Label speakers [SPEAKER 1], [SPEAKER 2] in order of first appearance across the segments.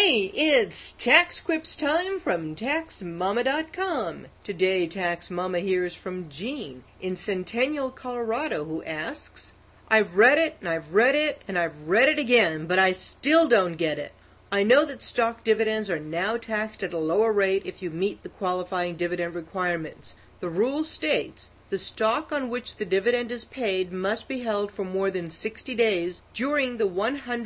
[SPEAKER 1] Hey, it's Tax Quips time from TaxMama.com. Today, Tax Mama hears from Jean in Centennial, Colorado, who asks, I've read it, and I've read it, and I've read it again, but I still don't get it. I know that stock dividends are now taxed at a lower rate if you meet the qualifying dividend requirements. The rule states, the stock on which the dividend is paid must be held for more than 60 days during the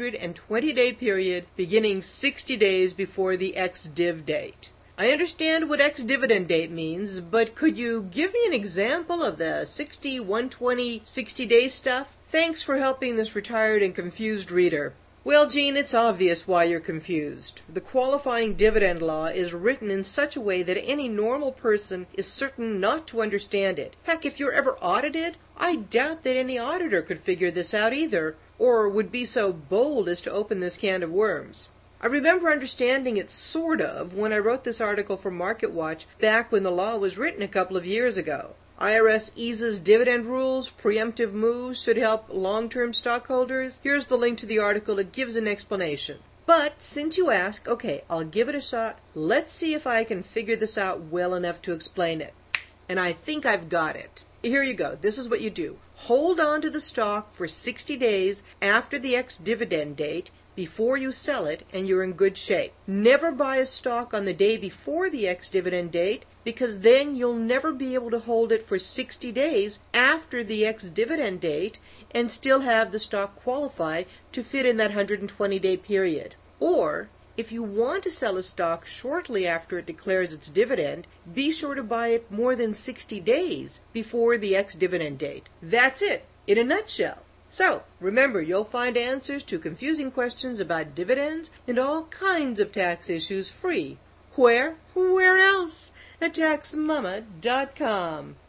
[SPEAKER 1] 120-day period beginning 60 days before the ex-div date. I understand what ex-dividend date means, but could you give me an example of the 60, 120, 60-day stuff? Thanks for helping this retired and confused reader. Well, Jean, it's obvious why you're confused. The qualifying dividend law is written in such a way that any normal person is certain not to understand it. Heck, if you're ever audited, I doubt that any auditor could figure this out either, or would be so bold as to open this can of worms. I remember understanding it sort of when I wrote this article for MarketWatch back when the law was written a couple of years ago. IRS eases dividend rules, preemptive moves should help long-term stockholders. Here's the link to the article that gives an explanation. But since you ask, okay, I'll give it a shot. Let's see if I can figure this out well enough to explain it. And I think I've got it. Here you go. This is what you do. Hold on to the stock for 60 days after the ex-dividend date before you sell it, and you're in good shape. Never buy a stock on the day before the ex-dividend date, because then you'll never be able to hold it for 60 days after the ex-dividend date and still have the stock qualify to fit in that 120-day period. Or, if you want to sell a stock shortly after it declares its dividend, be sure to buy it more than 60 days before the ex-dividend date. That's it, in a nutshell. So, remember, you'll find answers to confusing questions about dividends and all kinds of tax issues free. Where? Where else? At TaxMama.com.